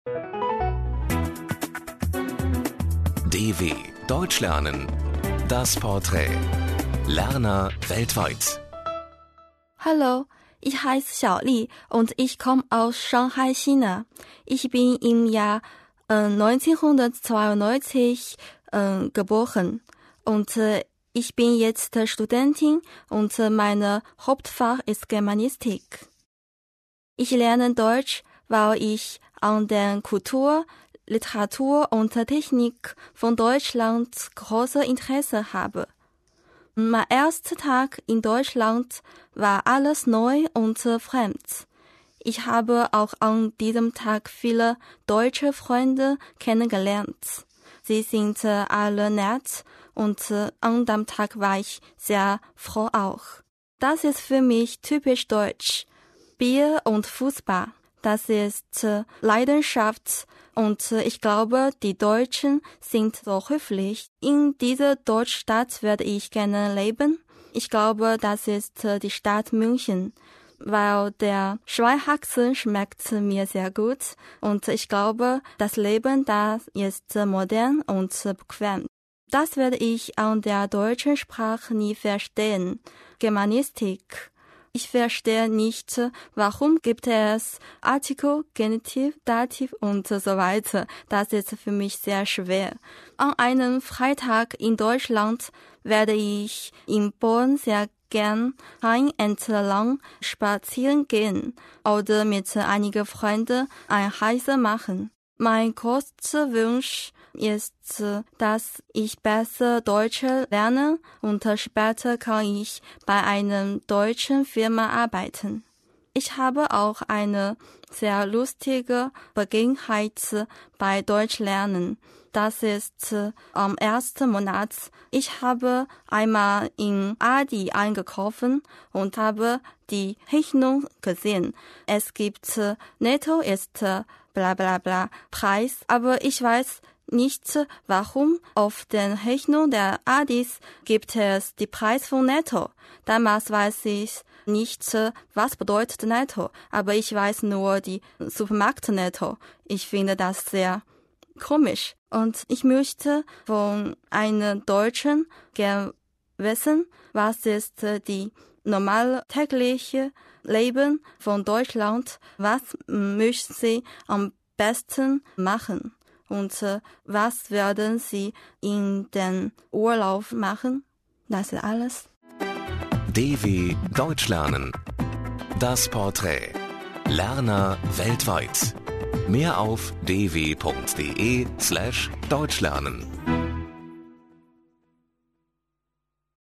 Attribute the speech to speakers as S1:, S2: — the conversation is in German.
S1: DW Deutsch lernen. Das Porträt. Lerner weltweit.
S2: Hallo, ich heiße Xiaoli und ich komme aus Shanghai, China. Ich bin im Jahr 1992 geboren und ich bin jetzt Studentin und mein Hauptfach ist Germanistik. Ich lerne Deutsch, weil ich an der Kultur, Literatur und Technik von Deutschland großes Interesse habe. Mein erster Tag in Deutschland war alles neu und fremd. Ich habe auch an diesem Tag viele deutsche Freunde kennengelernt. Sie sind alle nett und an dem Tag war ich sehr froh auch. Das ist für mich typisch deutsch. Bier und Fußball, das ist Leidenschaft und ich glaube, die Deutschen sind so höflich. In dieser Deutschstadt werde ich gerne leben. Ich glaube, das ist die Stadt München, weil der Schweinshaxen schmeckt mir sehr gut und ich glaube, das Leben da ist modern und bequem. Das werde ich an der deutschen Sprache nie verstehen. Germanistik. Ich verstehe nicht, warum gibt es Artikel, Genitiv, Dativ und so weiter. Das ist für mich sehr schwer. An einem Freitag in Deutschland werde ich in Bonn sehr gern Rhein entlang spazieren gehen oder mit einigen Freunden ein Reise machen. Mein größter Wunsch ist, dass ich besser Deutsch lerne und später kann ich bei einer deutschen Firma arbeiten. Ich habe auch eine sehr lustige Begebenheit bei Deutsch lernen. Das ist am ersten Monat. Ich habe einmal in Aldi eingekauft und habe die Rechnung gesehen. Es gibt netto ist bla bla bla Preis, aber ich weiß nicht, warum auf der Rechnung der Adis gibt es die Preis von netto. Damals weiß ich nicht, was bedeutet netto, aber ich weiß nur die Supermarkt netto. Ich finde das sehr komisch und ich möchte von einem Deutschen gerne wissen, was ist die normale tägliche Leben von Deutschland, was möchten Sie am besten machen und was werden Sie in den Urlaub machen? Das ist alles.
S1: DW Deutsch lernen. Das Porträt. Lerner weltweit. Mehr auf dw.de/deutschlernen.